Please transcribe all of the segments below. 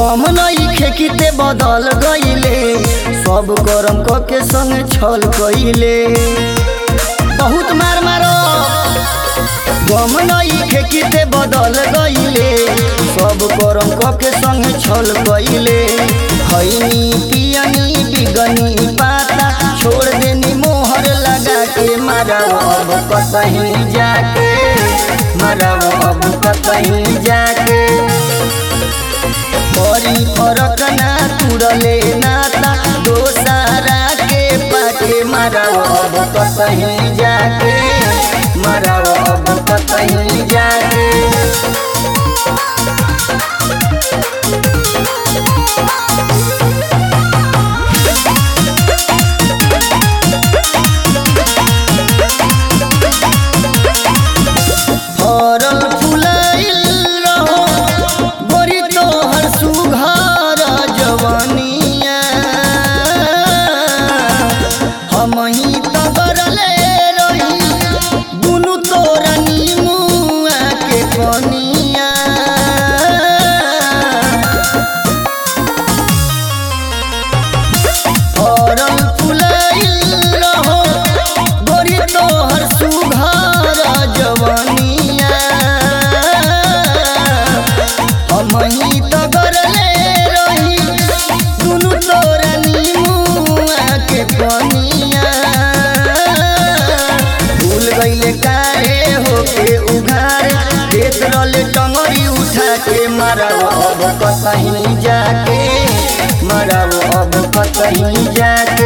गम नहीं खेकिते बदल गईले सब करम के संग छल कईले बहुत मार मारो गम नहीं खेकिते बदल गईले सब करम के संग छल कईले खैनी पियनी बिगनी पाता छोड़ देनी मोहर लगा के मराओ अब कतहीं जाके मराओ अब कतहीं जाके बड़ी फरक ना तुरले नाता दोसारा के पाके मराओ अब कतहीं जाके मराओ अब कतहीं जाके टंगरी उठा के मराओ अब कतहीं जाके मराओ अब कतहीं जाके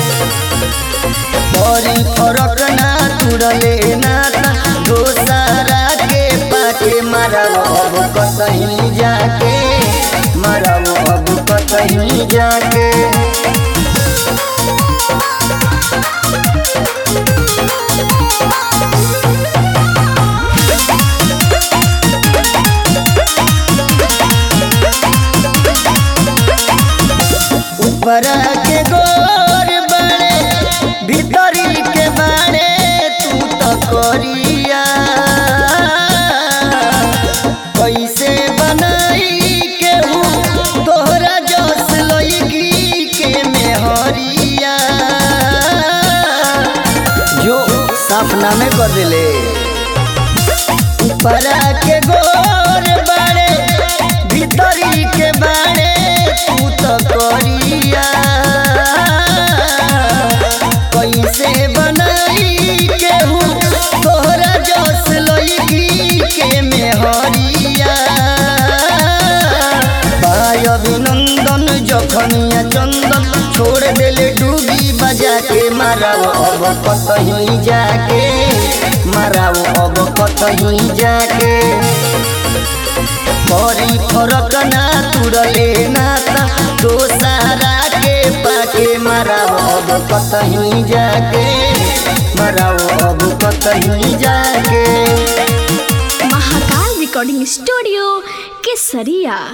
बड़ी फरक ना तुरले नाता दोसारा के पाके मराओ अब कतहीं जाके मराओ अब कतहीं जाके बरा के गोर बड़े भीतरी के बारे तू तो करिया कैसे बनाई के हूँ तोहरा जस लईकी के मेहरिया जो साफ नामे कर दिले बरा के गोर बड़े भीतरी के बारे तू तो करिया कैसे बनाई के हूँ तोहरा जस लईकी के मेहरिया भाई अभिनंदन जखनिया चंदन छोड़ देले डूबी बजा के मराओ अब कतहीं जाके मराओ अब कतहीं जाके बड़ी फरक ना तुरले नाता दोसारा के पाके मराओ अब कतहीं जाके मराओ अब कतहीं जाके। महाकाल रिकॉर्डिंग स्टूडियो केसरिया।